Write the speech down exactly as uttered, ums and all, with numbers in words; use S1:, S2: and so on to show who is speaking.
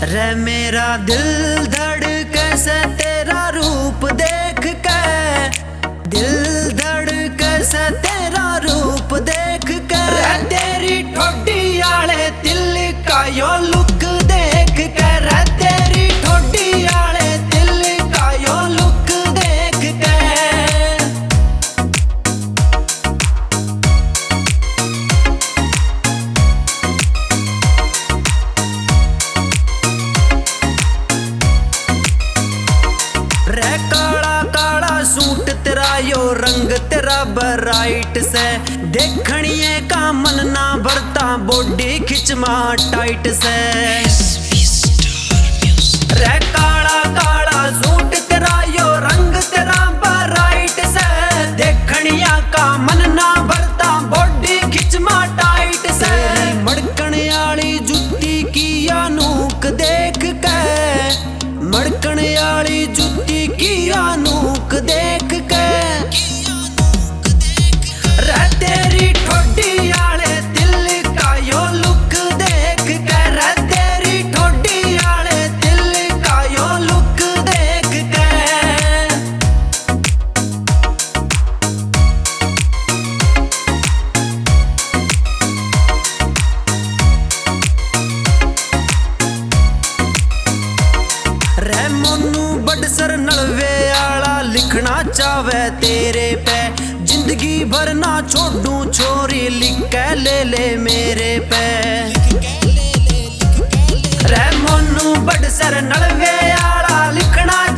S1: रे मेरा दिल धड़के से तेरा रूप देख के, दिल धड़के से तेरा रूप देख के, रे तेरी ठोडी आले दिल का यो लुक देख के, रे तेरी ठोडी आले दिल का यो लुक देख के। रे काला काला सूट तेरा यो रंग तेरा ब्राइट से, देखणिए का मन ना भरता बॉडी खिंचमा टाइट से। रे काला काला सूट तेरा यो रंग तेरा ब्राइट से, देखणिया का मन ना भरता बॉडी खिंचमा टाइट से। मड़कण आली जुत्ती की अनूक देख के, मड़कण आली जुत्ती की अनूक देख के, रे तेरी ठोडी आले दिल का यो लुक देख के, रे तेरी ठोडी आले दिल का यो लुक देख के। रे मोनू बड़सर नलवे आला लिखना चावे तेरे पे, जिंदगी भर ना छोड़ू छोरी लिख के ले ले मेरे पे। रे मोनू बड़सर नलवे आला लिखना